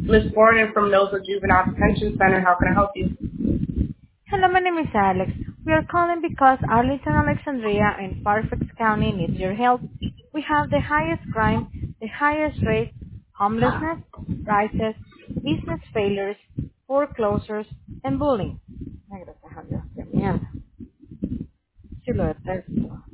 Miss Gordon from NOSA Juvenile Detention Center. How can I help you? Hello, my name is Alex. We are calling because Arlington, Alexandria, and Fairfax County needs your help. We have the highest crime, the highest rate, homelessness, prices, business failures, foreclosures, and bullying. Ay, gracias a Dios, qué mierda. Sí lo detesto.